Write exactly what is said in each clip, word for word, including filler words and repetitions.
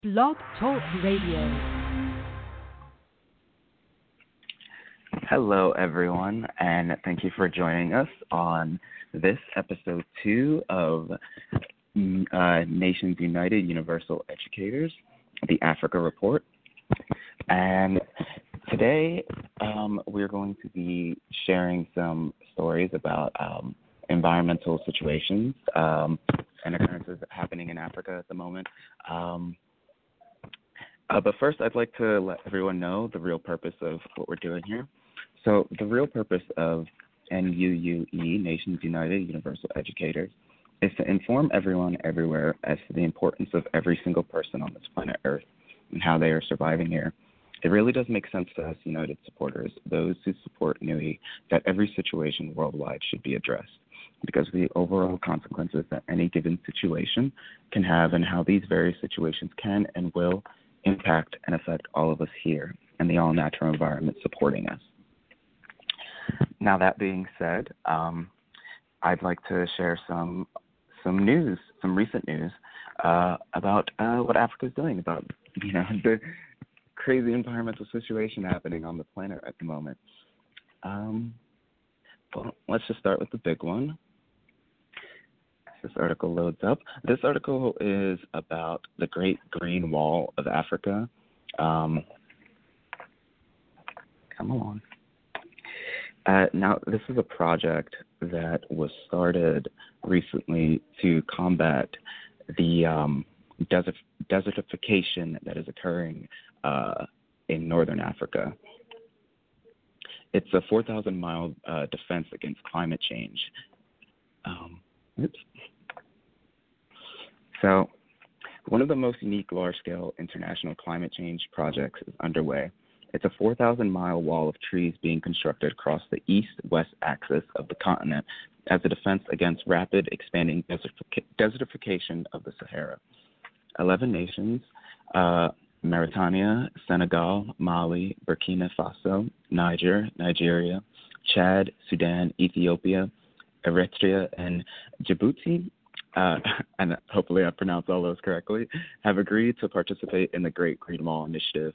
Blog Talk Radio. Hello, everyone, and thank you for joining us on this episode two of uh, Nations United Universal Educators, the Africa Report. And today um, we're going to be sharing some stories about um, environmental situations um, and occurrences happening in Africa at the moment. Um, uh, but first, I'd like to let everyone know the real purpose of what we're doing here. So the real purpose of N U U E, Nations United Universal Educators, is to inform everyone everywhere as to the importance of every single person on this planet Earth and how they are surviving here. It really does make sense to us United supporters, those who support N U I, that every situation worldwide should be addressed because of the overall consequences that any given situation can have and how these various situations can and will impact and affect all of us here and the all-natural environment supporting us. Now, that being said, um, I'd like to share some some news, some recent news uh, about uh, what Africa is doing, about you know the crazy environmental situation happening on the planet at the moment. Um, well, let's just start with the big one. As this article loads up. This article is about the Great Green Wall of Africa. Um, come along. Uh, now, this is a project that was started recently to combat the um, desert, desertification that is occurring uh, in northern Africa. It's a four thousand mile uh, defense against climate change. Um, oops. So, one of the most unique large-scale international climate change projects is underway. It's a four thousand mile wall of trees being constructed across the east-west axis of the continent as a defense against rapid expanding desertific- desertification of the Sahara. Eleven nations, uh, Mauritania, Senegal, Mali, Burkina Faso, Niger, Nigeria, Chad, Sudan, Ethiopia, Eritrea, and Djibouti, uh, and hopefully I pronounced all those correctly, have agreed to participate in the Great Green Wall Initiative,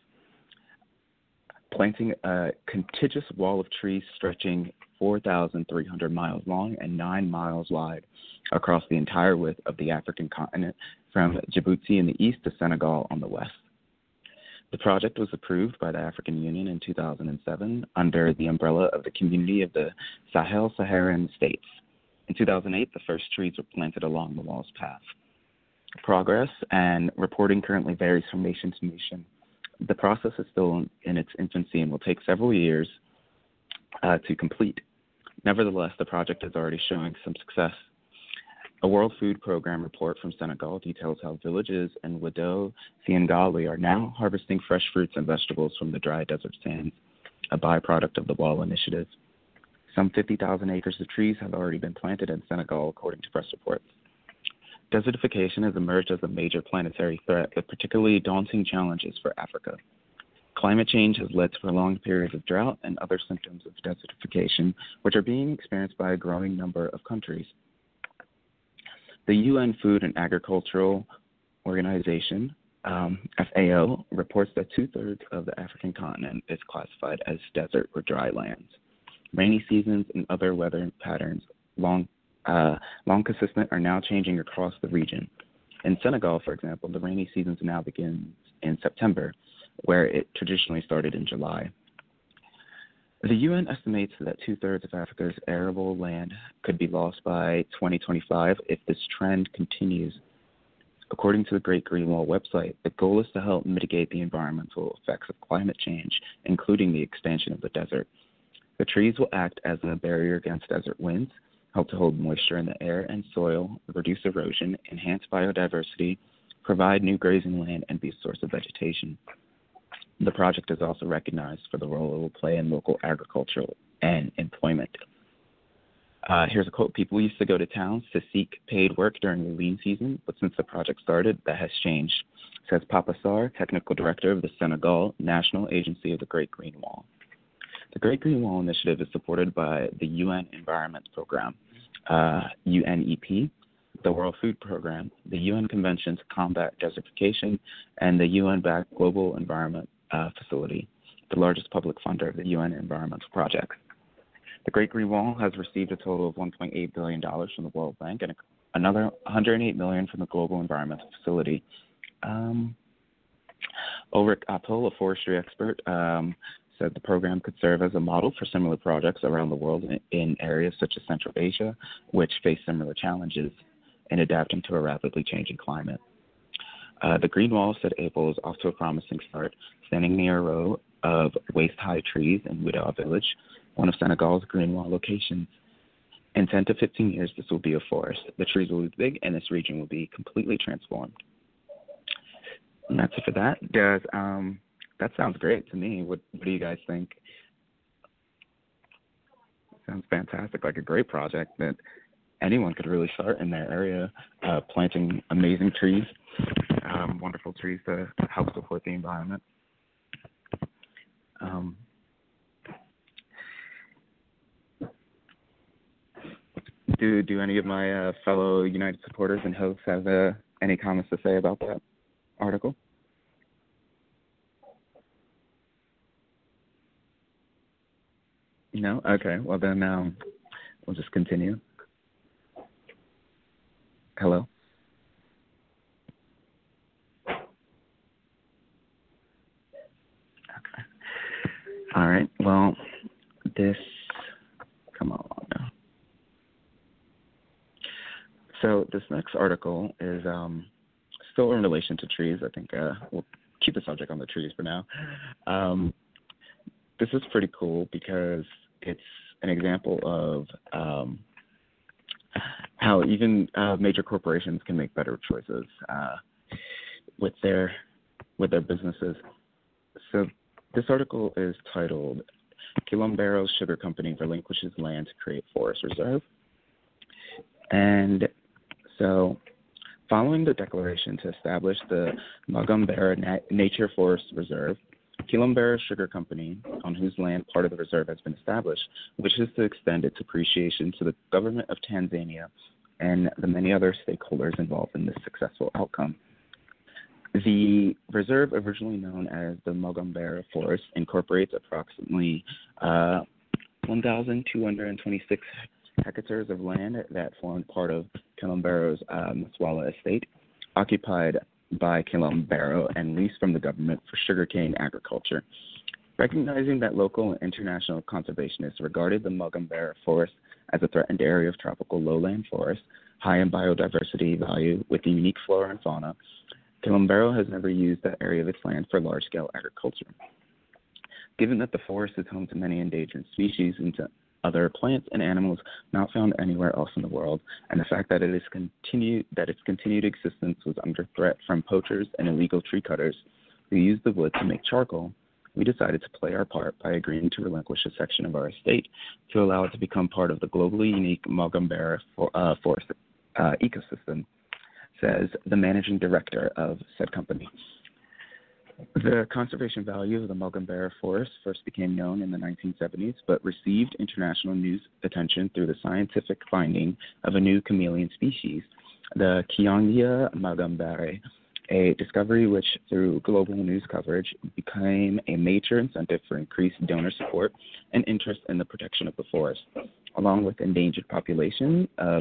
planting a contiguous wall of trees stretching four thousand three hundred miles long and nine miles wide across the entire width of the African continent from Djibouti in the east to Senegal on the west. The project was approved by the African Union in two thousand seven under the umbrella of the Community of the Sahel-Saharan States. In two thousand eight, the first trees were planted along the wall's path. Progress and reporting currently varies from nation to nation. The process is still in its infancy and will take several years uh, to complete. Nevertheless, the project is already showing some success. A World Food Program report from Senegal details how villages in Wado, Siengali are now harvesting fresh fruits and vegetables from the dry desert sands, a byproduct of the Wall Initiative. Some fifty thousand acres of trees have already been planted in Senegal, according to press reports. Desertification has emerged as a major planetary threat with particularly daunting challenges for Africa. Climate change has led to prolonged periods of drought and other symptoms of desertification, which are being experienced by a growing number of countries. The U N Food and Agricultural Organization, um, F A O, reports that two-thirds of the African continent is classified as desert or dry lands. Rainy seasons and other weather patterns long Uh, long consistent are now changing across the region. In Senegal, for example, the rainy season now begins in September, where it traditionally started in July. The U N estimates that two-thirds of Africa's arable land could be lost by twenty twenty-five if this trend continues. According to the Great Green Wall website, the goal is to help mitigate the environmental effects of climate change, including the expansion of the desert. The trees will act as a barrier against desert winds, help to hold moisture in the air and soil, reduce erosion, enhance biodiversity, provide new grazing land, and be a source of vegetation. The project is also recognized for the role it will play in local agriculture and employment. Uh, here's a quote. People used to go to towns to seek paid work during the lean season, but since the project started, that has changed, says Papa Sarr, technical director of the Senegal National Agency of the Great Green Wall. The Great Green Wall Initiative is supported by the U N Environment Program, uh, U N E P, the World Food Program, the U N Convention to Combat Desertification, and the U N-backed Global Environment uh, Facility, the largest public funder of the U N environmental projects. The Great Green Wall has received a total of one point eight billion dollars from the World Bank and another one hundred eight million dollars from the Global Environmental Facility. Um, Ulrich Appel, a forestry expert, um, said the program could serve as a model for similar projects around the world in, in areas such as Central Asia, which face similar challenges in adapting to a rapidly changing climate. Uh, the Green Wall, said Appel, is off to a promising start, standing near a row of waist-high trees in Ouidah Village, one of Senegal's Green Wall locations. In ten to fifteen years, this will be a forest. The trees will be big, and this region will be completely transformed. And that's it for that. Does um, that sounds great to me. What, what do you guys think? Sounds fantastic, like a great project that anyone could really start in their area, uh, planting amazing trees, um, wonderful trees to help support the environment. Um, do do any of my uh, fellow United supporters and hosts have uh, any comments to say about that article? No? Okay. Well, then um, we'll just continue. Hello? Okay. All right. Well, this, come on now. So this next article is um, still in relation to trees. I think uh, we'll keep the subject on the trees for now. Um, this is pretty cool because it's an example of um, how even uh, major corporations can make better choices uh, with their with their businesses. So this article is titled "Quilomberos Sugar Company Relinquishes Land to Create Forest Reserve." And so following the declaration to establish the Mogombera Na- Nature Forest Reserve, Quilomberos Sugar Company, on whose land part of the reserve has been established, wishes to extend its appreciation to the government of Tanzania and the many other stakeholders involved in this successful outcome. The reserve, originally known as the Mogombera Forest, incorporates approximately uh, one thousand two hundred twenty-six hectares of land that formed part of Quilombero's uh, Mswala estate, occupied by Quilombero and leased from the government for sugarcane agriculture. Recognizing that local and international conservationists regarded the Mogombera Forest as a threatened area of tropical lowland forest, high in biodiversity value with a unique flora and fauna, Quilombero has never used that area of its land for large-scale agriculture. Given that the forest is home to many endangered species and to other plants and animals not found anywhere else in the world, and the fact that it is continued that its continued existence was under threat from poachers and illegal tree cutters who used the wood to make charcoal, we decided to play our part by agreeing to relinquish a section of our estate to allow it to become part of the globally unique Mogombera for, uh, forest uh, ecosystem, says the managing director of said company. The conservation value of the Mogombera Forest first became known in the nineteen seventies, but received international news attention through the scientific finding of a new chameleon species, the Kiongia mogombere, a discovery which, through global news coverage, became a major incentive for increased donor support and interest in the protection of the forest, along with endangered population of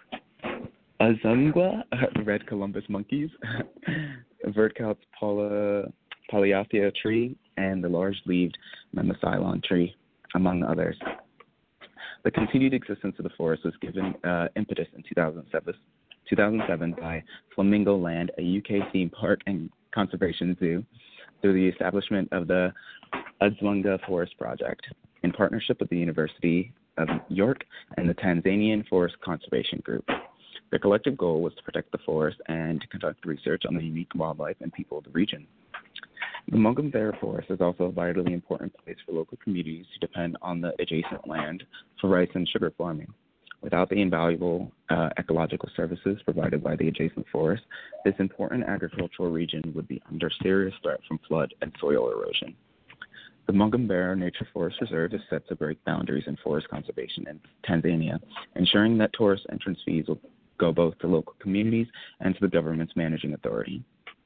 Azungwa, red Columbus monkeys, Vertkaut's poly, polyathia tree, and the large-leaved Memasilon tree, among others. The continued existence of the forest was given uh, impetus in two thousand seven by Flamingo Land, a U K theme park and conservation zoo, through the establishment of the Adzwanga Forest Project, in partnership with the University of York and the Tanzanian Forest Conservation Group. Their collective goal was to protect the forest and to conduct research on the unique wildlife and people of the region. The Mogombera Forest is also a vitally important place for local communities who depend on the adjacent land for rice and sugar farming. Without the invaluable uh, ecological services provided by the adjacent forest, this important agricultural region would be under serious threat from flood and soil erosion. The Mogombera Nature Forest Reserve is set to break boundaries in forest conservation in Tanzania, ensuring that tourist entrance fees will go both to local communities and to the government's managing authority.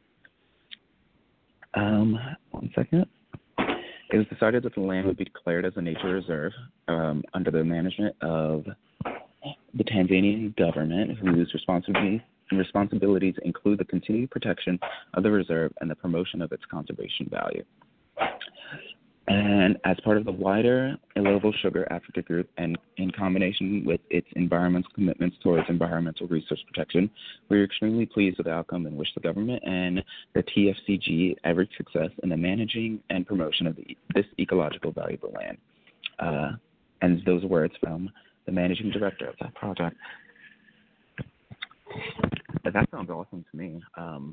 Um, one second. It was decided that the land would be declared as a nature reserve um, under the management of the Tanzanian government, whose responsibilities responsibilities include the continued protection of the reserve and the promotion of its conservation value. And as part of the wider Illovo Sugar Africa Group, and in combination with its environmental commitments towards environmental resource protection, we are extremely pleased with the outcome and wish the government and the T F C G every success in the managing and promotion of the, this ecological valuable land. Uh, and those words from the managing director of that project. But that sounds awesome to me. Um,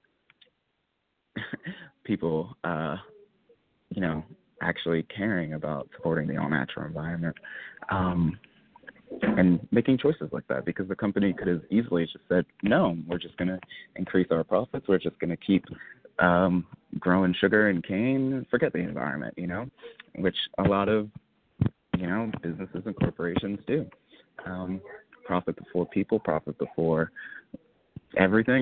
people, uh, you know, actually caring about supporting the all-natural environment um, and making choices like that, because the company could have easily just said, no, we're just going to increase our profits. We're just going to keep um, growing sugar and cane, forget the environment, you know, which a lot of, you know, businesses and corporations do. Um, profit before people, profit before everything.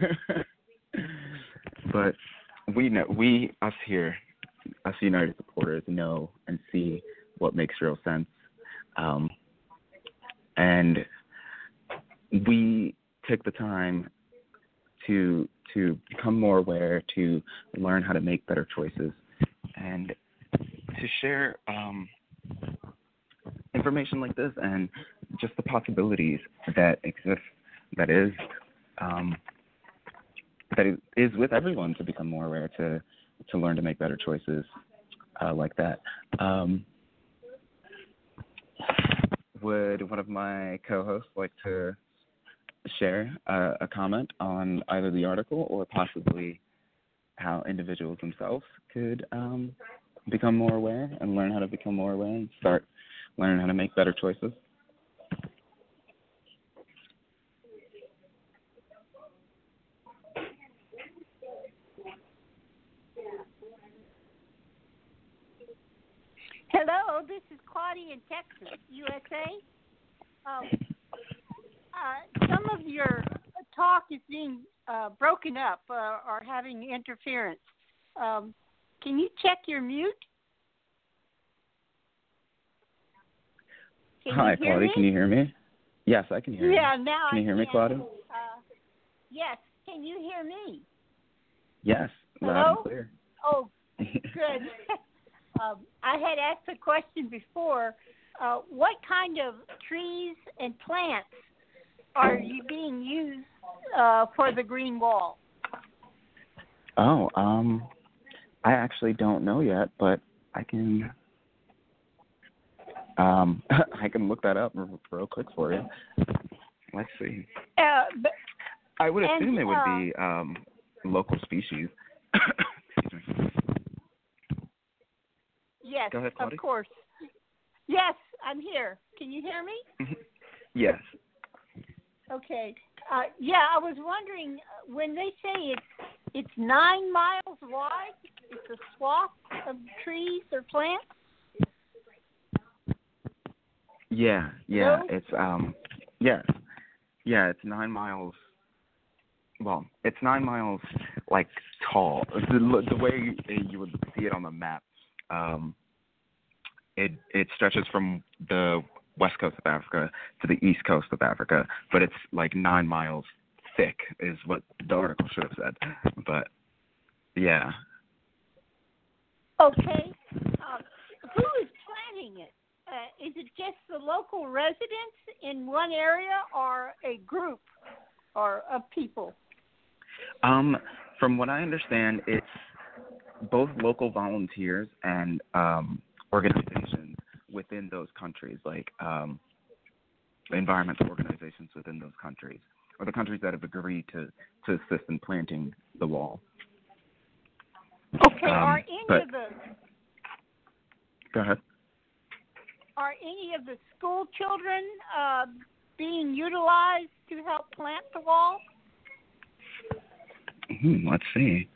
But we know, we, us here, us United supporters know and see what makes real sense. Um, and we take the time to to become more aware, to learn how to make better choices, and to share um, information like this and just the possibilities that exist, that is um, that is, is with everyone, to become more aware, to to learn to make better choices uh, like that. Um, would one of my co-hosts like to share uh, a comment on either the article or possibly how individuals themselves could um, become more aware and learn how to become more aware and start learning how to make better choices? Hello, this is Claudia in Texas, U S A. Um, uh, some of your talk is being uh, broken up uh, or having interference. Um, can you check your mute? Can Hi, you hear Claudia. me? Can you hear me? Yes, I can hear you. Yeah, now Can you I hear can. me, Claudia? Uh, yes. Can you hear me? Yes, loud Hello? and clear. Oh, good. um, I had asked a question before. Uh, what kind of trees and plants are you being used uh, for the green wall? Oh, um, I actually don't know yet, but I can, um, I can look that up real quick for you. Let's see. Uh, but, I would assume and, it would uh, be um, local species. Excuse me. yes, Go ahead, of Claudia. course. Yes, I'm here. Can you hear me? Yes. Okay. Uh, yeah, I was wondering, uh, when they say it's it's nine miles wide, it's a swath of trees or plants? Yeah, yeah. Hello? It's um, yes, yeah. It's nine miles. Well, it's nine miles, like tall. The, the way you would see it on the map, um, it it stretches from the west coast of Africa to the east coast of Africa, but it's like nine miles thick, is what the article should have said. But yeah. Okay. Um, who is planting it? Uh, is it just the local residents in one area or a group or of people? Um, from what I understand, it's both local volunteers and um, organizations within those countries, like um, environmental organizations within those countries, or the countries that have agreed to, to assist in planting the wall. Okay. Um, are any but, of the go ahead. are any of the school children uh, being utilized to help plant the wall? Hmm, let's see.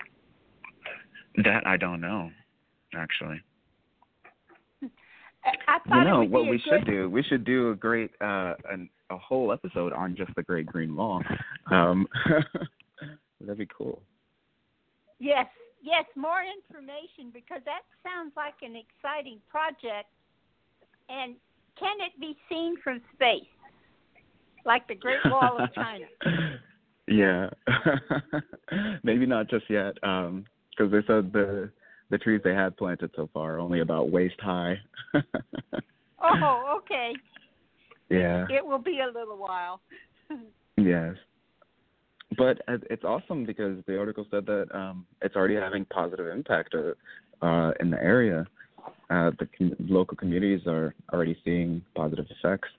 That I don't know, actually. I I thought You know it would what be a we good. should do? We should do a great, uh, an, a whole episode on just the Great Green Wall. Um, that'd be cool. Yes, yes, more information because that sounds like an exciting project. And can it be seen from space, like the Great Wall of China? Yeah, maybe not just yet, because they said the the trees they had planted so far are only about waist high. Oh, okay. Yeah. It will be a little while. Yes. But it's awesome because the article said that um, it's already having positive impact uh, uh, in the area. Uh, the com- local communities are already seeing positive effects.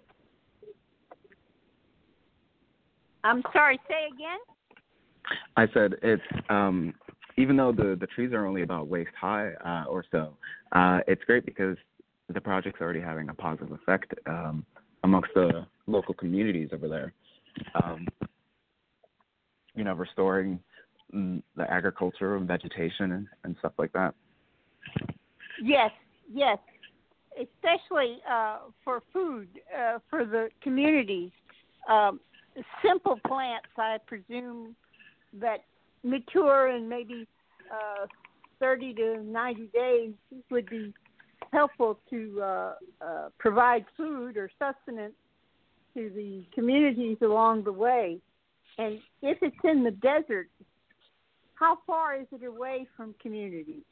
I'm sorry, say again? I said it's, um, even though the, the trees are only about waist high uh, or so, uh, it's great because the project's already having a positive effect um, amongst the local communities over there. Um, you know, restoring mm, the agriculture and vegetation and, and stuff like that. Yes, yes, especially uh, for food, uh, for the communities. Um, simple plants, I presume, that mature in maybe uh, thirty to ninety days would be helpful to uh, uh, provide food or sustenance to the communities along the way. And if it's in the desert, how far is it away from communities?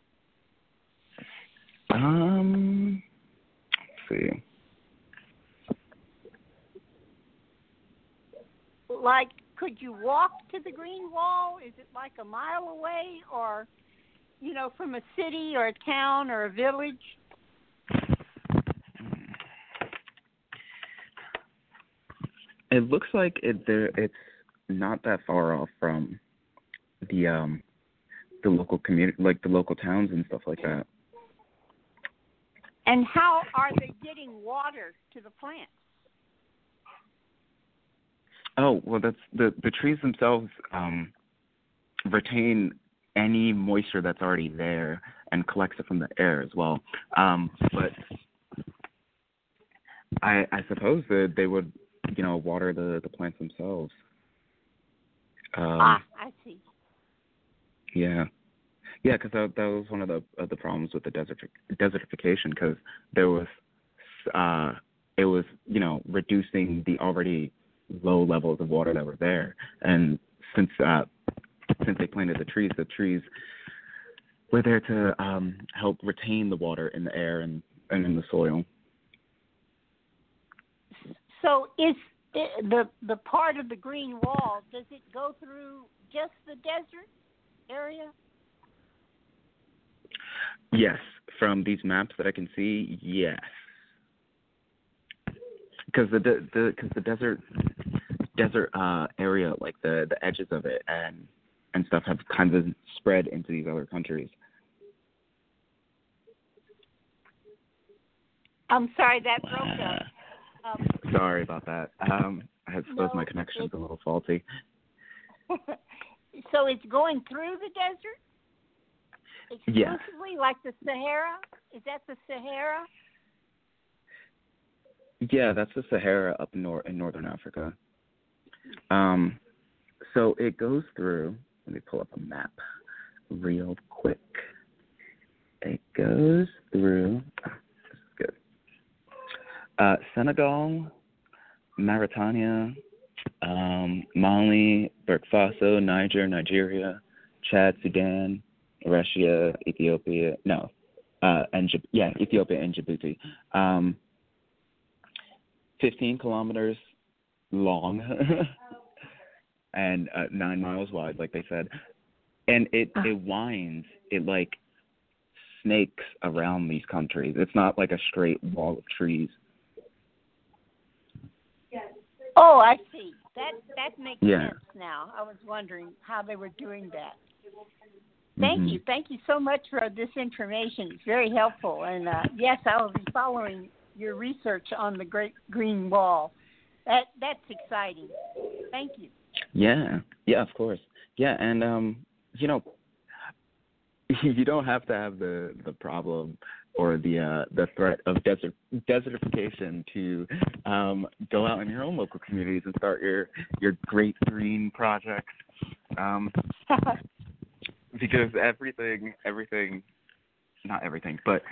Um, let's see. Like, could you walk to the Green Wall? Is it like a mile away, or, you know, from a city or a town or a village? It looks like it there. It's not that far off from the um the local community, like the local towns and stuff like that. And how are they getting water to the plants? Oh, well, that's the the trees themselves um, retain any moisture that's already there and collects it from the air as well. Um, but I I suppose that they would, you know, water the, the plants themselves. Um, ah, I see. Yeah, yeah, because that that was one of the of the problems with the desert desertification, because there was uh it was you know reducing the already low levels of water that were there, and since uh since they planted the trees, the trees were there to um help retain the water in the air and, and in the soil. So is it, the the part of the Green Wall, does it go through just the desert area? Yes, from these maps that I can see, yes. Because the de- the because the desert desert uh, area, like the, the edges of it and and stuff, have kind of spread into these other countries. I'm sorry, that broke up. Um, Sorry about that. Um, I suppose no, my connection's it, a little faulty. So it's going through the desert? Exclusively, Yes. like the Sahara? Is that the Sahara? Yeah, that's the Sahara up nor- in northern Africa. Um, so it goes through. Let me pull up a map real quick. It goes through. This is good. Uh, Senegal, Mauritania, um, Mali, Burkina Faso, Niger, Nigeria, Chad, Sudan, Russia, Ethiopia. No, uh, and yeah, Ethiopia and Djibouti. Um, fifteen kilometers long and uh, nine miles wide, like they said, and it it winds. It like snakes around these countries. It's not like a straight wall of trees. Oh, I see. That that makes Yeah. sense now. I was wondering how they were doing that. Thank Mm-hmm. you. Thank you so much for this information. It's very helpful. And, uh, yes, I will be following your research on the Great Green Wall. That That's exciting. Thank you. Yeah. Yeah, of course. Yeah, and, um, you know, you don't have to have the, the problem or the uh, the threat of desert desertification to um, go out in your own local communities and start your your great green projects. Um, because everything, everything, not everything, but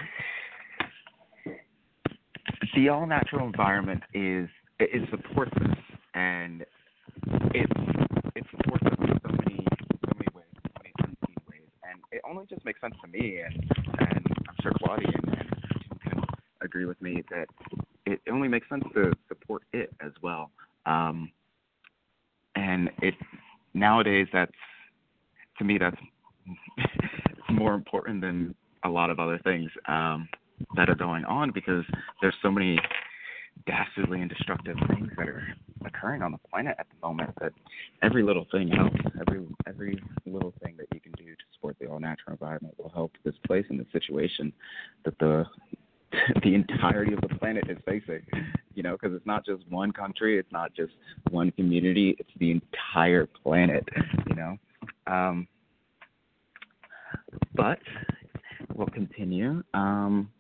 the all-natural environment is it supports us, and it it supports us in so many so many ways, so many unseen ways, and it only just makes sense to me, and and I'm sure Claudia and, and Tim can agree with me that it only makes sense to support it as well. Um, and it nowadays that's to me that's more important than a lot of other things um, that are going on, because there's so many dastardly and destructive things that are occurring on the planet at the moment that every little thing helps. Every every little thing that you can do to support the all-natural environment will help this place in the situation that the the entirety of the planet is facing. You know, because it's not just one country, it's not just one community, it's the entire planet. You know, um, but we'll continue. Um,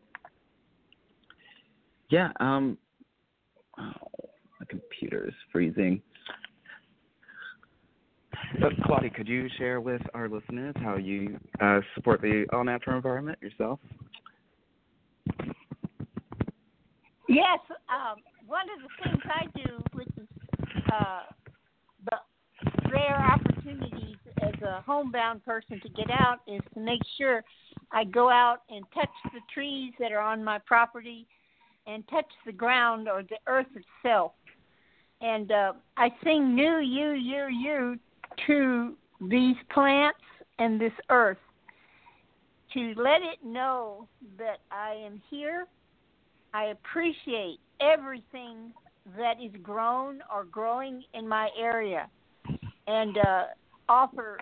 yeah. Um, Oh, my computer is freezing. But Claudia, could you share with our listeners how you uh, support the all-natural environment yourself? Yes, um, one of the things I do, which is uh, the rare opportunities as a homebound person to get out, is to make sure I go out and touch the trees that are on my property and touch the ground or the earth itself. And uh, I sing new, you, you, you to these plants and this earth to let it know that I am here. I appreciate everything that is grown or growing in my area, and uh, offer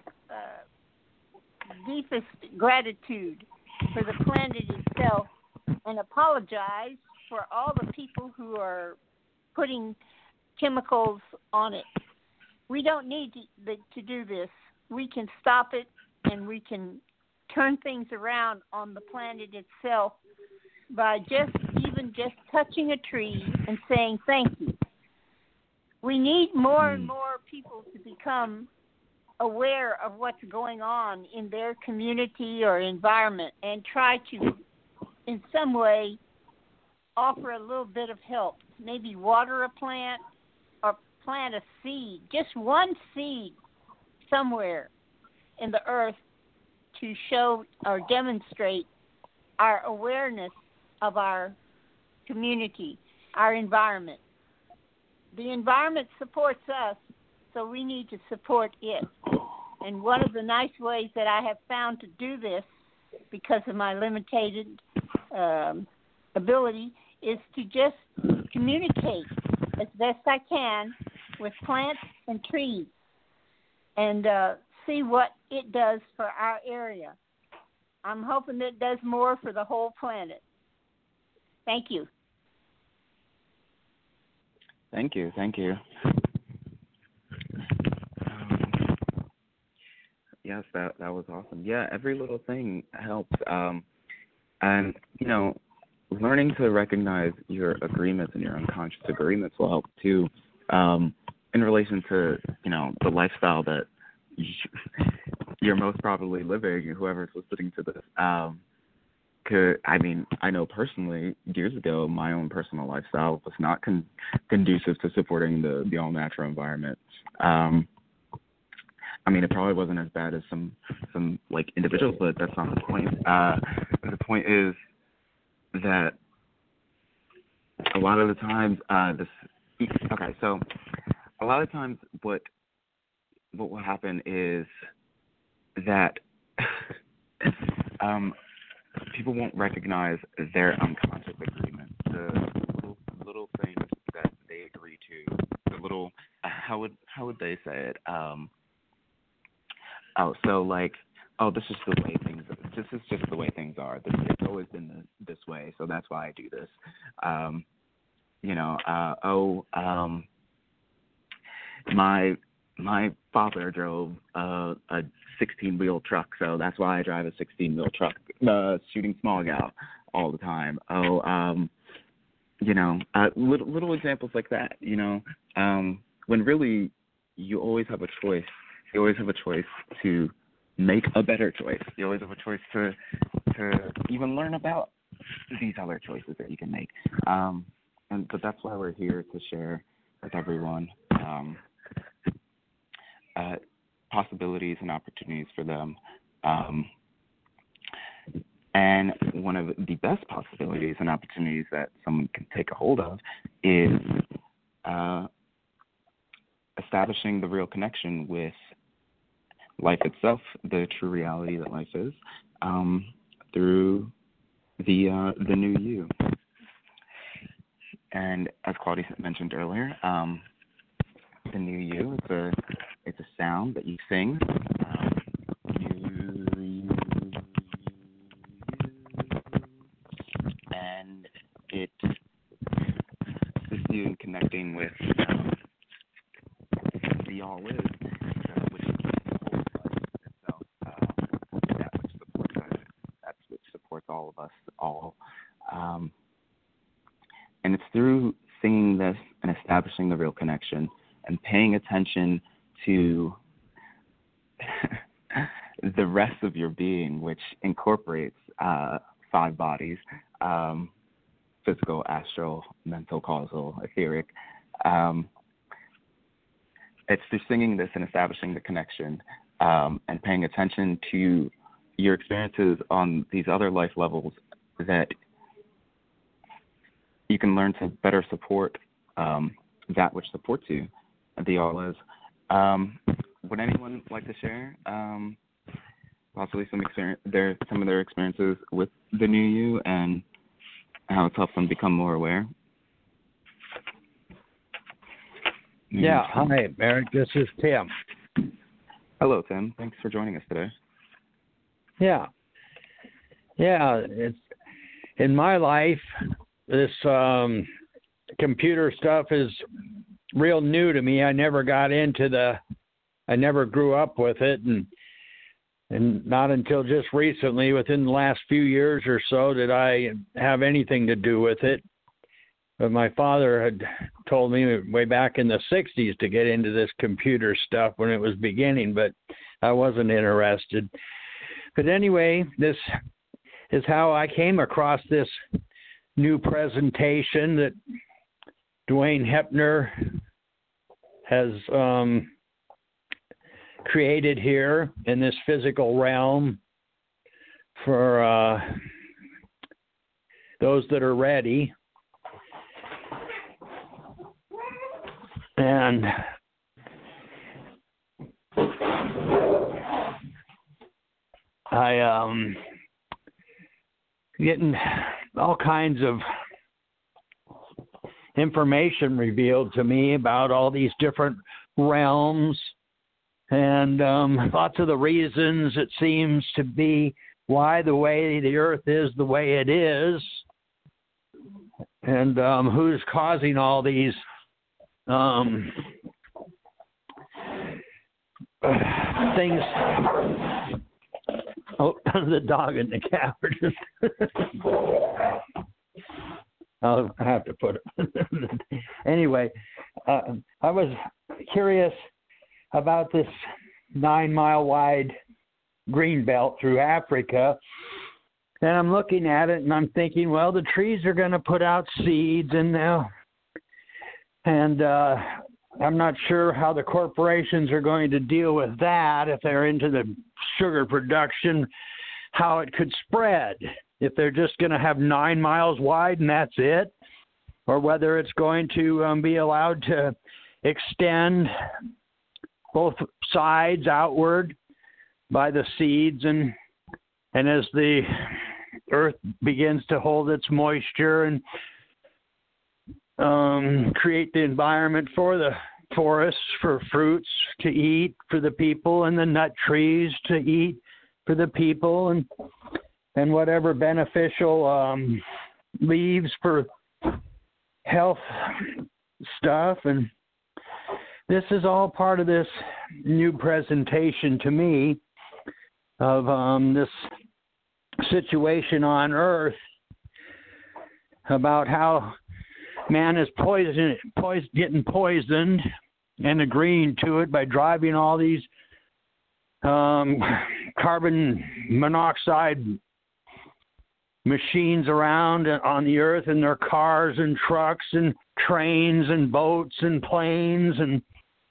uh, deepest gratitude for the planet itself, and apologize for all the people who are putting chemicals on it. We don't need to, to do this. We can stop it, and we can turn things around on the planet itself by just even just touching a tree and saying thank you. We need more and more people to become aware of what's going on in their community or environment and try to, in some way, offer a little bit of help. Maybe water a plant or plant a seed, just one seed somewhere in the earth to show or demonstrate our awareness of our community, our environment. The environment supports us, so we need to support it. And one of the nice ways that I have found to do this, because of my limited um, ability, is to just communicate as best I can with plants and trees and uh, see what it does for our area. I'm hoping that it does more for the whole planet. Thank you. Thank you. Thank you. Um, yes, that that was awesome. Yeah, every little thing helps. Um, and, you know, learning to recognize your agreements and your unconscious agreements will help too, um, in relation to, you know, the lifestyle that you're most probably living, whoever's listening to this. Um, could, I mean, I know personally, years ago, my own personal lifestyle was not con- conducive to supporting the, the all-natural environment. Um, I mean, it probably wasn't as bad as some, some like, individuals, but that's not the point. Uh, the point is that a lot of the times, uh, this, okay, so a lot of times what, what will happen is that um, people won't recognize their unconscious agreement, the little, little things that they agree to, the little, uh, how would, how would they say it? Um, oh, so like, oh, this is the way things, this is just the way things are. This, it's always been this, this way, so that's why I do this. Um, you know, uh, oh, um, my my father drove uh, a sixteen-wheel truck, so that's why I drive a sixteen-wheel truck, uh, shooting smog out all the time. Oh, um, you know, uh, little, little examples like that, you know, um, when really you always have a choice. You always have a choice to make a better choice. You always have a choice to to even learn about these other choices that you can make. Um, and but that's why we're here to share with everyone um, uh, possibilities and opportunities for them. Um, and one of the best possibilities and opportunities that someone can take a hold of is uh, establishing the real connection with life itself, the true reality that life is, um, through the uh, the new you. And as Claudia mentioned earlier, um, the new you, it's a it's a sound that you sing. Um, you, you, you, and it assists you in connecting with um, the all is, uh, which is itself, uh, that which supports us, that's which supports all of us, all. Um, and it's through singing this and establishing the real connection and paying attention to the rest of your being, which incorporates uh, five bodies, um, physical, astral, mental, causal, etheric. Um, it's through singing this and establishing the connection um, and paying attention to your experiences on these other life levels that you can learn to better support um, that which supports you, the all is. Um, would anyone like to share um, possibly some experience, their some of their experiences with the new you and how it's helped them become more aware? Yeah, hi, Eric. This is Tim. Hello, Tim. Thanks for joining us today. Yeah, yeah. It's in my life. This um, computer stuff is real new to me. I never got into the. I never grew up with it, and and not until just recently, within the last few years or so, did I have anything to do with it. But my father had told me way back in the sixties to get into this computer stuff when it was beginning, but I wasn't interested. But anyway, this is how I came across this new presentation that Dwayne Hepner has um, created here in this physical realm for uh, those that are ready. And I um getting all kinds of information revealed to me about all these different realms and um, lots of the reasons it seems to be why the way the earth is the way it is, and um, who's causing all these Um, uh, things. Oh, the dog and the cat are just. I'll have to put it. Anyway, uh, I was curious about this nine-mile-wide green belt through Africa. And I'm looking at it and I'm thinking, well, the trees are going to put out seeds and they'll. And uh, I'm not sure how the corporations are going to deal with that if they're into the sugar production, how it could spread, if they're just going to have nine miles wide and that's it, or whether it's going to um, be allowed to extend both sides outward by the seeds. And, and as the earth begins to hold its moisture and Um, create the environment for the forests, for fruits to eat for the people, and the nut trees to eat for the people, and and whatever beneficial um, leaves for health stuff. And this is all part of this new presentation to me of um, this situation on Earth about how man is poison, poison, getting poisoned and agreeing to it by driving all these um, carbon monoxide machines around on the earth in their cars and trucks and trains and boats and planes, and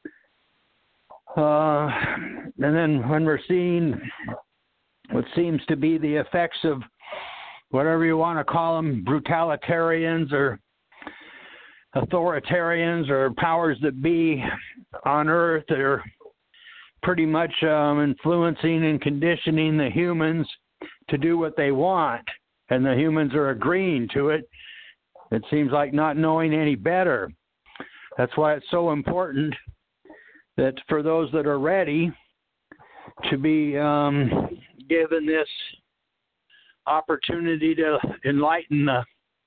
uh, and then when we're seeing what seems to be the effects of whatever you want to call them, brutalitarians or authoritarians or powers that be on earth that are pretty much um, influencing and conditioning the humans to do what they want, and the humans are agreeing to it. It seems like not knowing any better. That's why it's so important that for those that are ready to be um, given this opportunity to enlighten the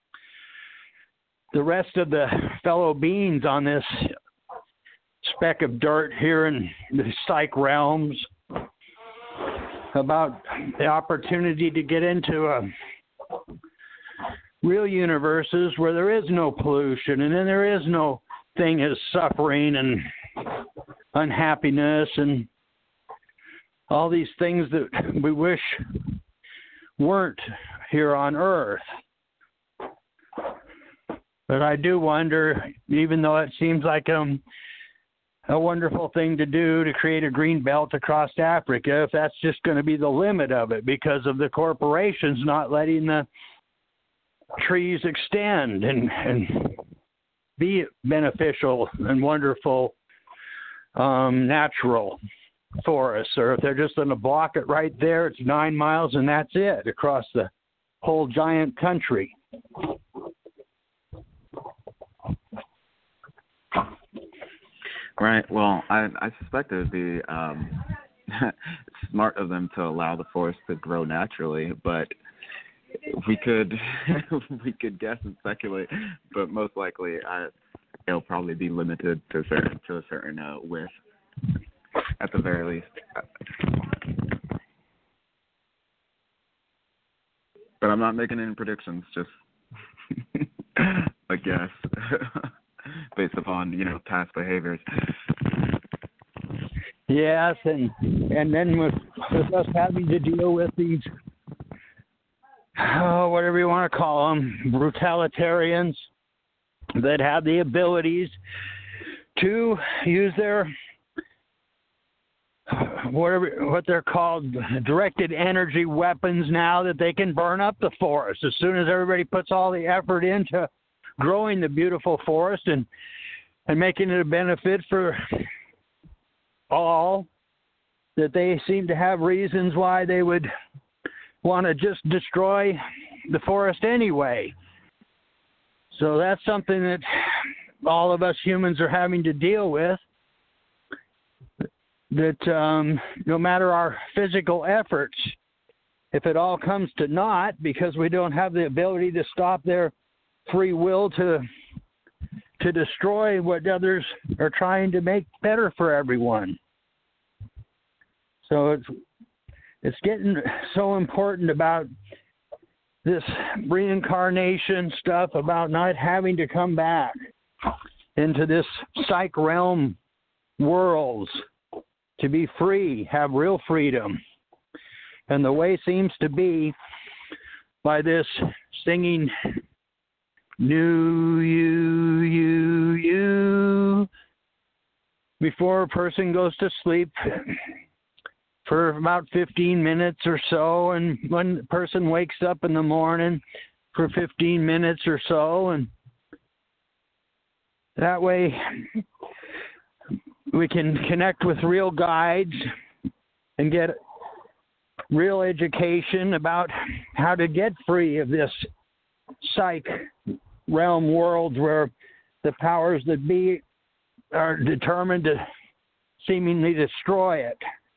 the rest of the fellow beings on this speck of dirt here in the psych realms about the opportunity to get into a real universes where there is no pollution and then there is no thing as suffering and unhappiness and all these things that we wish weren't here on earth. But I do wonder, even though it seems like um, a wonderful thing to do to create a green belt across Africa, if that's just going to be the limit of it because of the corporations not letting the trees extend and, and be beneficial and wonderful um, natural forests. Or if they're just going to block it right there, it's nine miles and that's it across the whole giant country. Right. Well, I, I suspect it would be um, smart of them to allow the forest to grow naturally, but we could we could guess and speculate. But most likely, I, it'll probably be limited to a certain to a certain uh, width, at the very least. But I'm not making any predictions. Just a guess. Based upon, you know, past behaviors. Yes, and and then with, with us having to deal with these, oh, whatever you want to call them, brutalitarians that have the abilities to use their, whatever what they're called, directed energy weapons now that they can burn up the forest as soon as everybody puts all the effort into growing the beautiful forest and and making it a benefit for all, that they seem to have reasons why they would want to just destroy the forest anyway. So that's something that all of us humans are having to deal with, that um, no matter our physical efforts, if it all comes to naught because we don't have the ability to stop their free will to to destroy what others are trying to make better for everyone. So it's it's getting so important about this reincarnation stuff, about not having to come back into this psych realm worlds, to be free, have real freedom. And the way seems to be by this singing New you, you, you, before a person goes to sleep for about fifteen minutes or so, and when the person wakes up in the morning for fifteen minutes or so, and that way we can connect with real guides and get real education about how to get free of this psych realm world where the powers that be are determined to seemingly destroy it.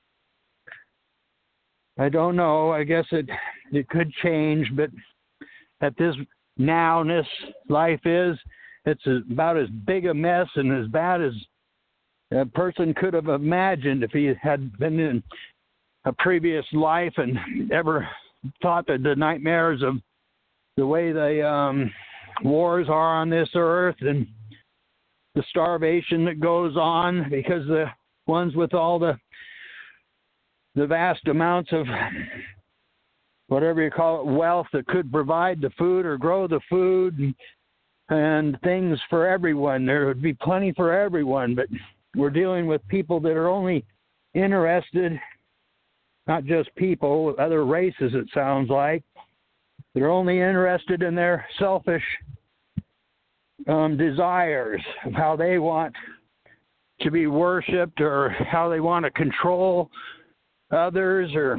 I don't know. I guess it it could change, but at this nowness life is, it's about as big a mess and as bad as a person could have imagined if he had been in a previous life and ever thought that the nightmares of the way they um, wars are on this earth and the starvation that goes on because the ones with all the the vast amounts of whatever you call it, wealth that could provide the food or grow the food and, and things for everyone. There would be plenty for everyone, but we're dealing with people that are only interested, not just people, other races it sounds like. They're only interested in their selfish um, desires of how they want to be worshipped or how they want to control others. Or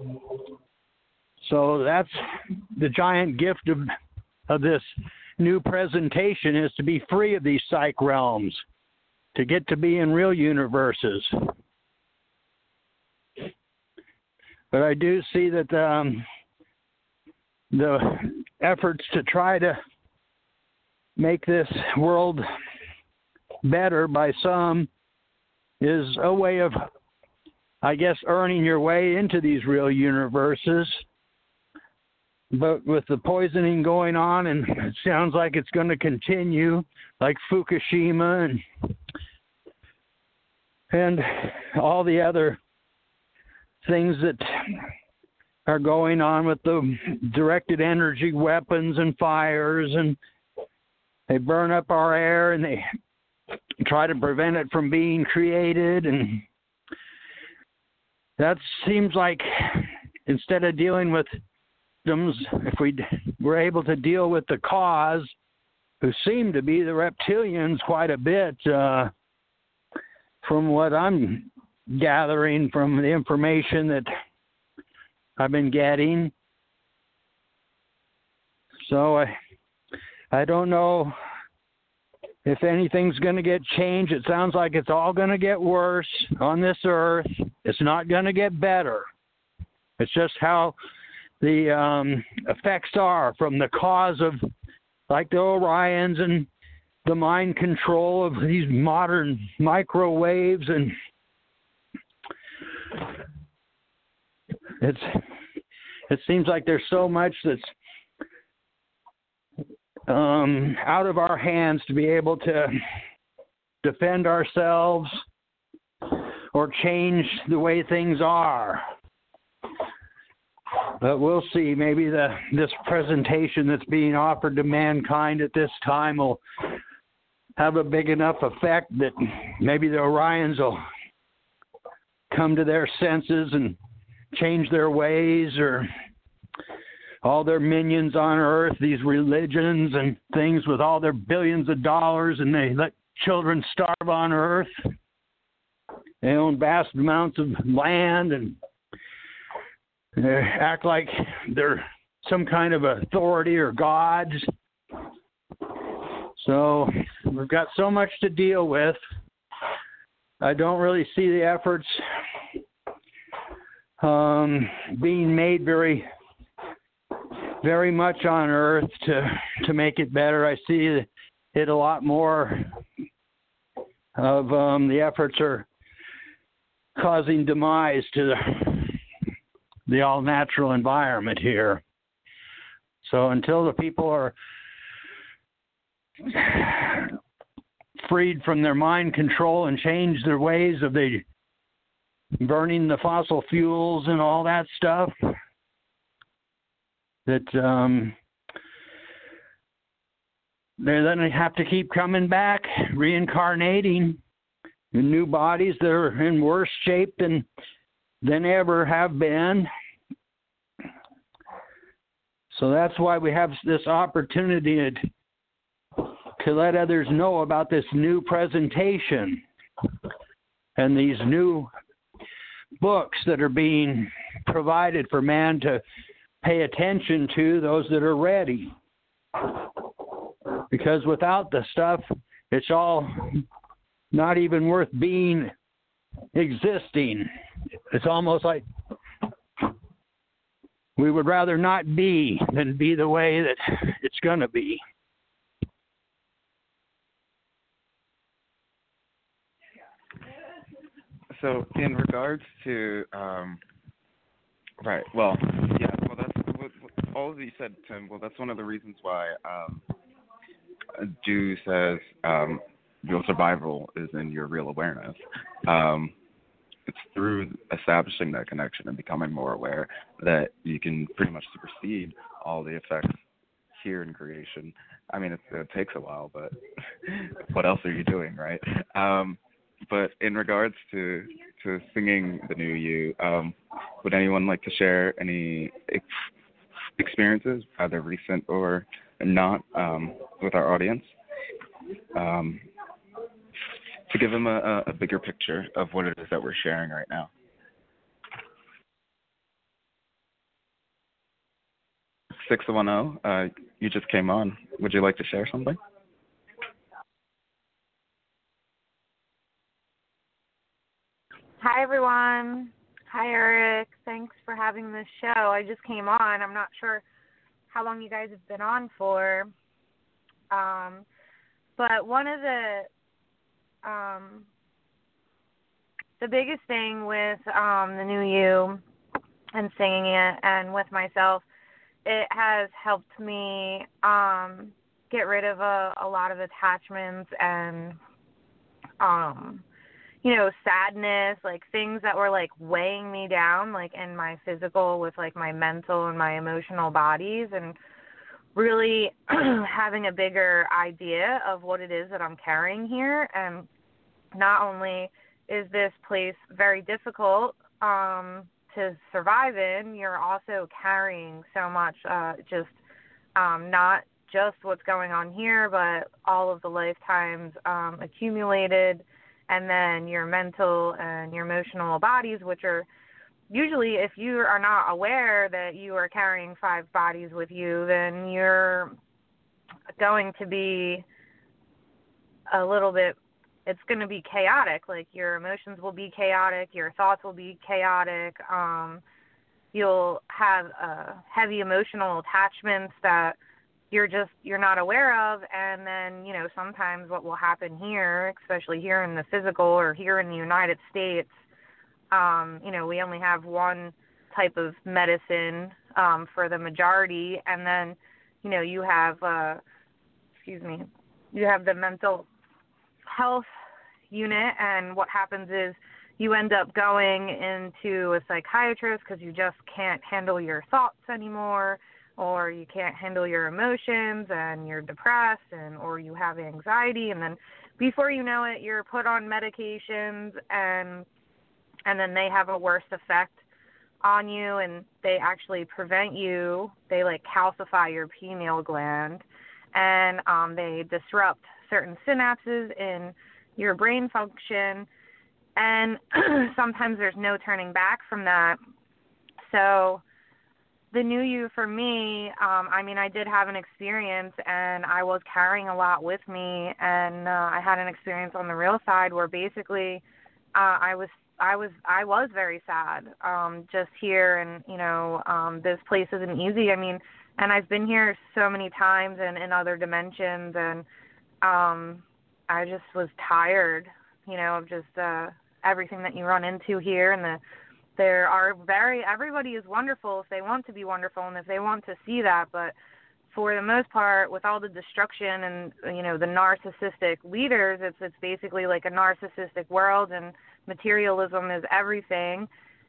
so that's the giant gift of, of this new presentation, is to be free of these psych realms, to get to be in real universes. But I do see that um, the efforts to try to make this world better by some is a way of, I guess, earning your way into these real universes. But with the poisoning going on, and it sounds like it's going to continue, like Fukushima and and all the other things that are going on with the directed energy weapons and fires, and they burn up our air and they try to prevent it from being created. And that seems like instead of dealing with symptoms, if we were able to deal with the cause, who seem to be the reptilians quite a bit, uh, from what I'm gathering from the information that I've been getting. So I, I don't know if anything's going to get changed. It sounds like it's all going to get worse on this earth. It's not going to get better. It's just how the um, effects are from the cause of, like the Orions and the mind control of these modern microwaves, and it's it seems like there's so much that's um, out of our hands to be able to defend ourselves or change the way things are. But we'll see. Maybe the this presentation that's being offered to mankind at this time will have a big enough effect that maybe the Orions will come to their senses and change their ways, or all their minions on Earth, these religions and things with all their billions of dollars, and they let children starve on Earth. They own vast amounts of land and they act like they're some kind of authority or gods. So we've got so much to deal with. I don't really see the efforts um, being made very, very much on Earth to to make it better. I see it a lot more of um, the efforts are causing demise to the, the all-natural environment here. So until the people are freed from their mind control and change their ways of the burning the fossil fuels and all that stuff, that um, they're then have to keep coming back, reincarnating in new bodies that are in worse shape than than ever have been. So that's why we have this opportunity to, to let others know about this new presentation and these new books that are being provided for man to pay attention to, those that are ready. Because without the stuff, it's all not even worth being existing. It's almost like we would rather not be than be the way that it's going to be. So in regards to, um, right, well, yeah, well, that's what, what, all of you said, Tim. Well, that's one of the reasons why um, Dew says um, real survival is in your real awareness. Um, it's through establishing that connection and becoming more aware that you can pretty much supersede all the effects here in creation. I mean, it, it takes a while, but what else are you doing, right? Um, but in regards to to singing the new you, um, would anyone like to share any ex- experiences, either recent or not, um, with our audience, um, to give them a, a bigger picture of what it is that we're sharing right now? six one zero, uh, you just came on. Would you like to share something? Hi, everyone. Hi, Eric. Thanks for having this show. I just came on. I'm not sure how long you guys have been on for. Um, but one of the um, the biggest thing with um, the new you and singing it and with myself, it has helped me um, get rid of a, a lot of attachments and um you know, sadness, like things that were like weighing me down, like in my physical with like my mental and my emotional bodies, and really having a bigger idea of what it is that I'm carrying here. And not only is this place very difficult um, to survive in, you're also carrying so much, uh, just um, not just what's going on here, but all of the lifetimes um, accumulated, and then your mental and your emotional bodies, which are usually, if you are not aware that you are carrying five bodies with you, then you're going to be a little bit, it's going to be chaotic. Like your emotions will be chaotic, your thoughts will be chaotic. Um, you'll have uh, heavy emotional attachments that you're just, you're not aware of. And then, you know, sometimes what will happen here, especially here in the physical or here in the United States, um, you know, we only have one type of medicine um, for the majority. And then, you know, you have, uh, excuse me, you have the mental health unit. And what happens is you end up going into a psychiatrist because you just can't handle your thoughts anymore, or you can't handle your emotions and you're depressed, and or you have anxiety, and then before you know it, you're put on medications, and and then they have a worse effect on you, and they actually prevent you. They like calcify your pineal gland, and um, they disrupt certain synapses in your brain function, and sometimes there's no turning back from that. So the new you for me, um, I mean, I did have an experience, and I was carrying a lot with me, and uh, I had an experience on the real side where basically uh, I was I was I was very sad um, just here, and you know, um, this place isn't easy. I mean, and I've been here so many times and in other dimensions, and um, I just was tired, you know, of just uh, everything that you run into here, and the There are very, everybody is wonderful if they want to be wonderful and if they want to see that, but for the most part, with all the destruction and, you know, the narcissistic leaders, it's it's basically like a narcissistic world, and materialism is everything.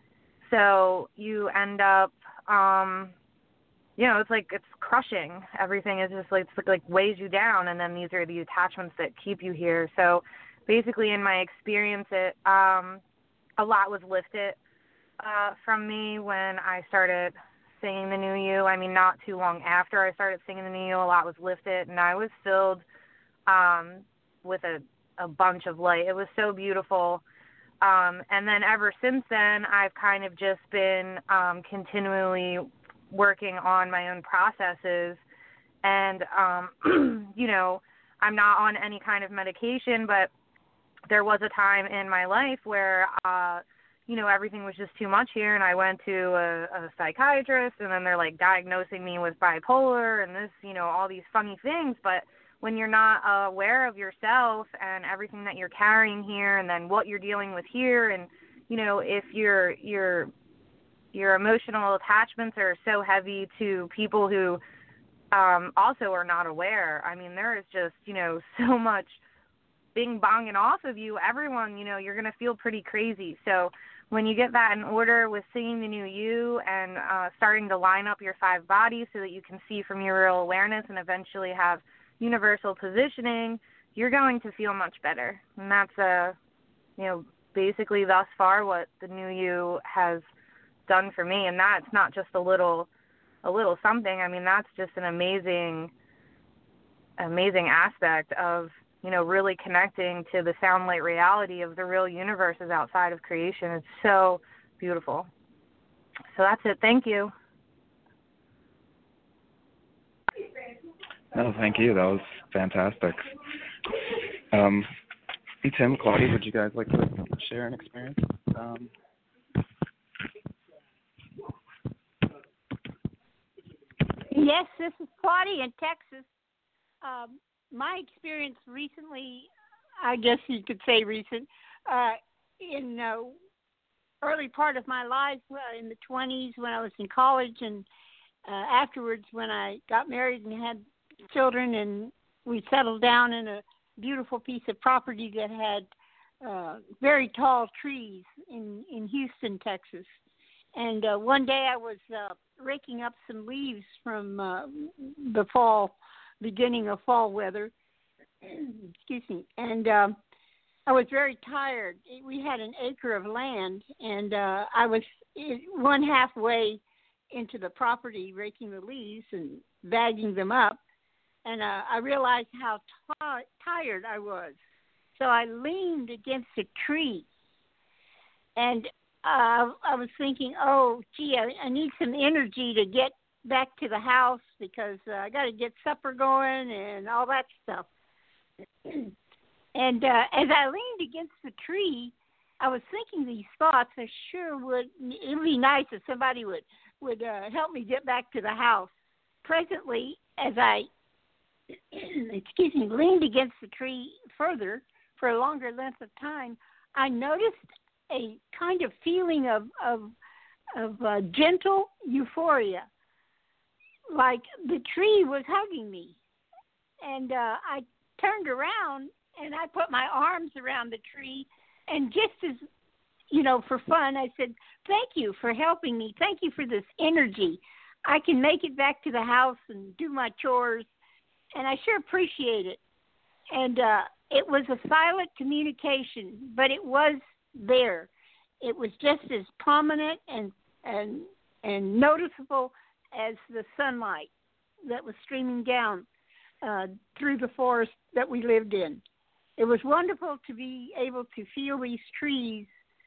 So you end up, um, you know, it's like it's crushing. Everything is just like, it's like weighs you down, and then these are the attachments that keep you here. So basically in my experience, it um, a lot was lifted Uh, from me when I started singing the new you. I mean, not too long after I started singing the new you, a lot was lifted, and I was filled um, with a, a bunch of light. It was so beautiful. Um, and then ever since then, I've kind of just been um, continually working on my own processes. And, um, you know, I'm not on any kind of medication, but there was a time in my life where uh, you know, everything was just too much here, and I went to a, a psychiatrist, and then they're, like, diagnosing me with bipolar and this, you know, all these funny things. But when you're not uh, aware of yourself and everything that you're carrying here, and then what you're dealing with here, and, you know, if your your your emotional attachments are so heavy to people who um, also are not aware. I mean, there is just, you know, so much bing bonging off of you. Everyone, you know, you're going to feel pretty crazy. So when you get that in order with singing the new you and uh, starting to line up your five bodies so that you can see from your real awareness and eventually have universal positioning, you're going to feel much better. And that's, uh, you know, basically thus far what the new you has done for me. And that's not just a little, a little something. I mean, that's just an amazing, amazing aspect of, you know, really connecting to the sound light reality of the real universes outside of creation. It's so beautiful. So that's it. Thank you. No, thank you. That was fantastic. Um, Tim, Claudia, would you guys like to share an experience? Um, yes, this is Claudia in Texas. Um, my experience recently, I guess you could say recent, uh, in the uh, early part of my life, uh, in the twenties when I was in college, and uh, afterwards when I got married and had children, and we settled down in a beautiful piece of property that had uh, very tall trees in, in Houston, Texas. And uh, one day I was uh, raking up some leaves from uh, the fall, beginning of fall weather. Excuse me. And um, I was very tired. We had an acre of land, and uh, I was one halfway into the property raking the leaves and bagging them up. And uh, I realized how t- tired I was. So I leaned against a tree. And uh, I was thinking, oh, gee, I, I need some energy to get back to the house because uh, I got to get supper going and all that stuff. And uh, as I leaned against the tree, I was thinking these thoughts. I sure would, it would be nice if somebody would, would uh, help me get back to the house. Presently, as I excuse me, leaned against the tree further for a longer length of time, I noticed a kind of feeling of of, of uh, gentle euphoria, like the tree was hugging me. And uh, I turned around and I put my arms around the tree, and just as, you know, for fun, I said, thank you for helping me. Thank you for this energy. I can make it back to the house and do my chores. And I sure appreciate it. And uh, it was a silent communication, but it was there. It was just as prominent and and and noticeable as the sunlight that was streaming down uh, through the forest that we lived in. It was wonderful to be able to feel these trees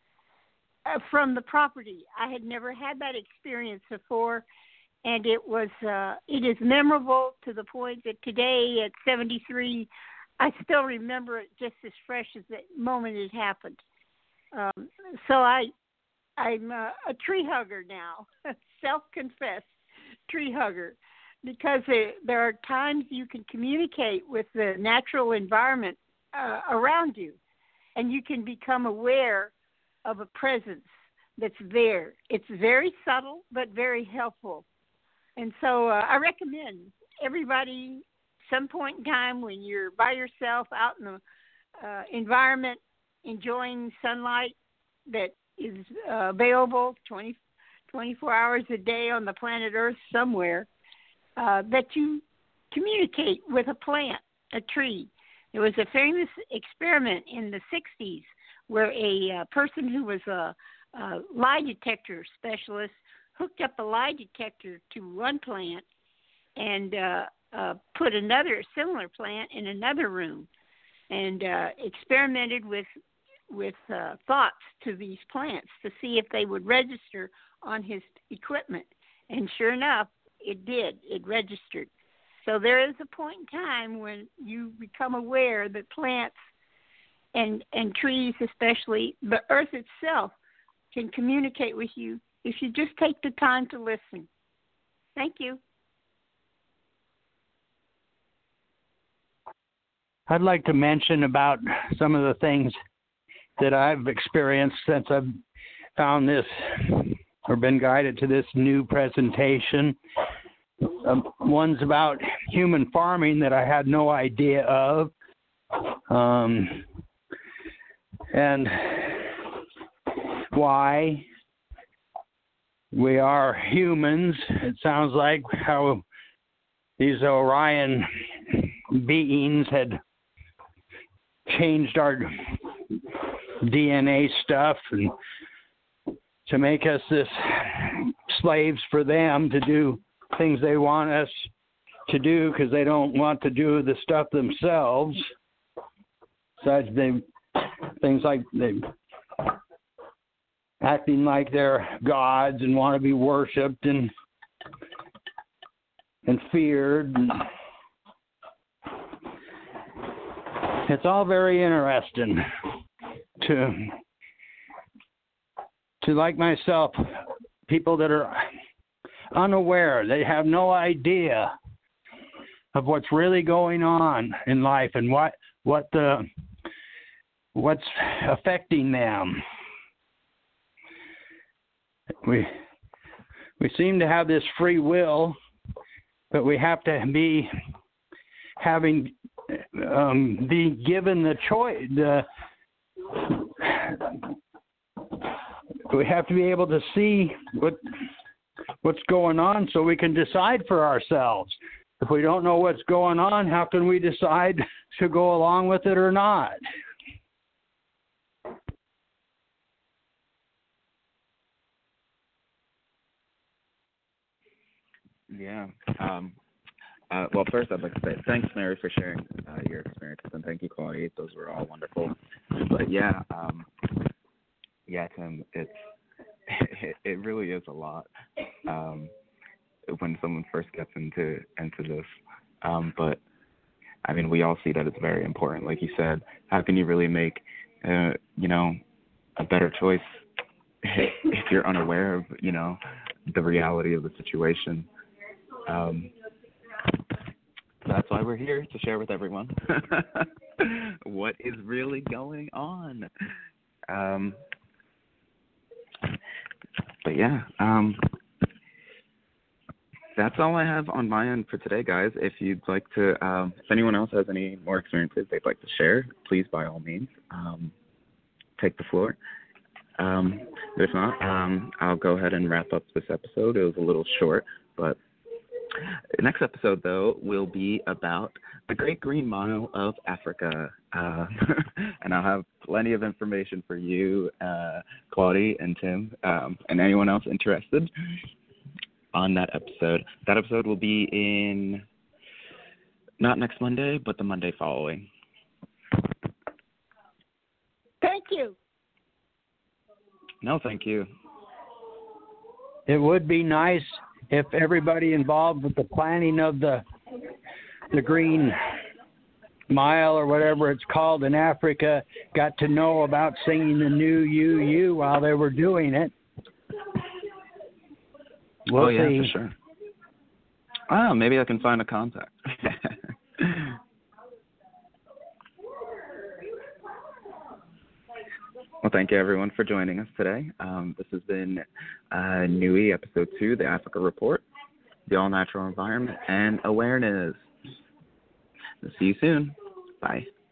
uh, from the property. I had never had that experience before. And it was, uh, it is memorable to the point that today at seventy-three, I still remember it just as fresh as the moment it happened. Um, so I, I'm a, a tree hugger now, self-confessed tree hugger, because there, there are times you can communicate with the natural environment uh, around you, and you can become aware of a presence that's there. It's very subtle, but very helpful. And so uh, I recommend everybody, some point in time when you're by yourself out in the uh, environment, enjoying sunlight that is uh, available twenty, twenty-four hours a day on the planet Earth somewhere, uh, that you communicate with a plant, a tree. There was a famous experiment in the sixties where a uh, person who was a, a lie detector specialist hooked up a lie detector to one plant and uh, uh, put another similar plant in another room and uh, experimented with with uh, thoughts to these plants to see if they would register on his equipment. And sure enough, it did. It registered. So there is a point in time when you become aware that plants and, and trees, especially the earth itself, can communicate with you if you just take the time to listen. Thank you. I'd like to mention about some of the things that I've experienced since I've found this or been guided to this new presentation. um, ones about human farming that I had no idea of. Um, and why we are humans. It sounds like how these Orion beings had changed our D N A stuff and to make us this slaves for them to do things they want us to do because they don't want to do the stuff themselves. Such they things like they acting like they're gods and want to be worshipped and and feared. And it's all very interesting to to like myself, people that are unaware, they have no idea of what's really going on in life and what what the what's affecting them. We we seem to have this free will, but we have to be having um, be given the choice. The, we have to be able to see what what's going on so we can decide for ourselves. If we don't know what's going on, how can we decide to go along with it or not? Yeah. Um, uh, well, first I'd like to say thanks, Mary, for sharing uh, your experiences, and thank you, Claudia. Those were all wonderful. But yeah, um, yeah, Tim, it's it, it really is a lot um, when someone first gets into into this. Um, but I mean, we all see that it's very important. Like you said, how can you really make uh, you know a better choice if you're unaware of you know the reality of the situation? Um, that's why we're here, to share with everyone what is really going on. Um, but yeah, um, that's all I have on my end for today, guys. If you'd like to, um, if anyone else has any more experiences they'd like to share, please, by all means, um, take the floor. Um, but if not, um, I'll go ahead and wrap up this episode. It was a little short, but the next episode, though, will be about the Great Green Mile of Africa. Uh, and I'll have plenty of information for you, uh, Claudia and Tim, um, and anyone else interested on that episode. That episode will be in not next Monday, but the Monday following. Thank you. No, thank you. It would be nice if everybody involved with the planning of the the Green Mile or whatever it's called in Africa got to know about singing the new U U while they were doing it. We'll oh, yeah, see. for sure. Oh, maybe I can find a contact. Well, thank you, everyone, for joining us today. Um, this has been uh, N U I, Episode two, The Africa Report, the All-Natural Environment, and Awareness. See you soon. Bye.